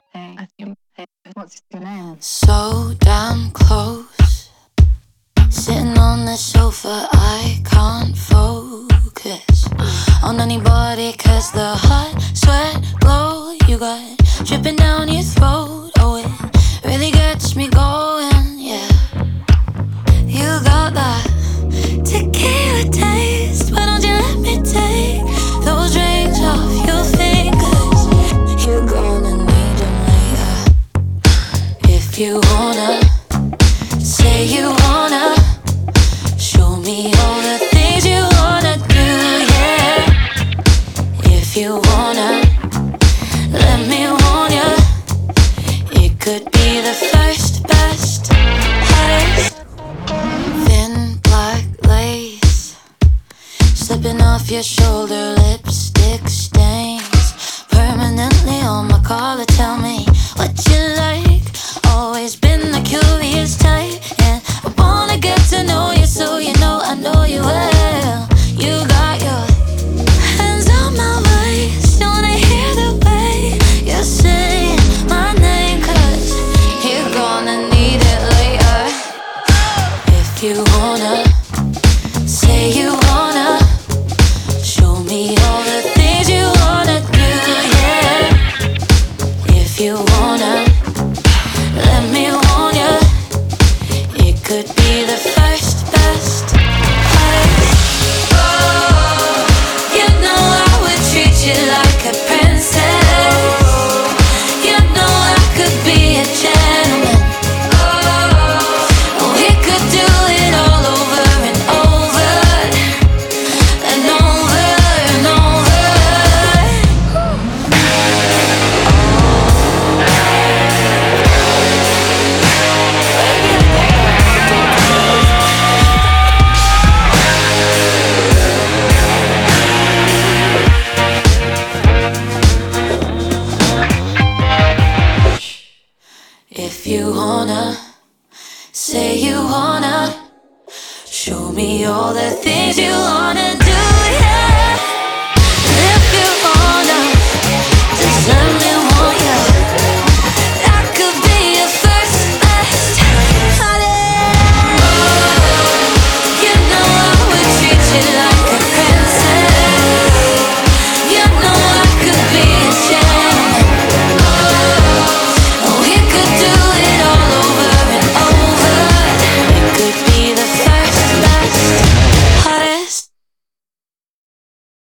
What's your name? So damn close, sitting on the sofa, I can't focus on anybody, cause the hot sweat glow you got dripping down your throat, oh it really gets me going, yeah. You got that tequila taste, why don't you let me take those rings off your fingers? You're gonna need them later. If you wanna, say you wanna, show me all the things you wanna do, yeah. If you wanna, let me warn ya, it could be the first, best, hottest. Thin black lace slipping off your shoulder, lipstick stains permanently on my collar. Tell me what you like, always been the curious type, and I wanna get to know you so you know I know you well. You got your hands on my waist, don't wanna hear the way you're saying my name, cause you're gonna need it later. If you wanna, say you wanna, show me all the things you wanna do, yeah. If you wanna, let me warn ya, it could be the first, best, hottest. Oh, you know I would treat you like a princess. You know I could be a gentleman. Oh, we could do it all over and over and over and over. If you wanna, say you wanna, show me all the things you wanna do.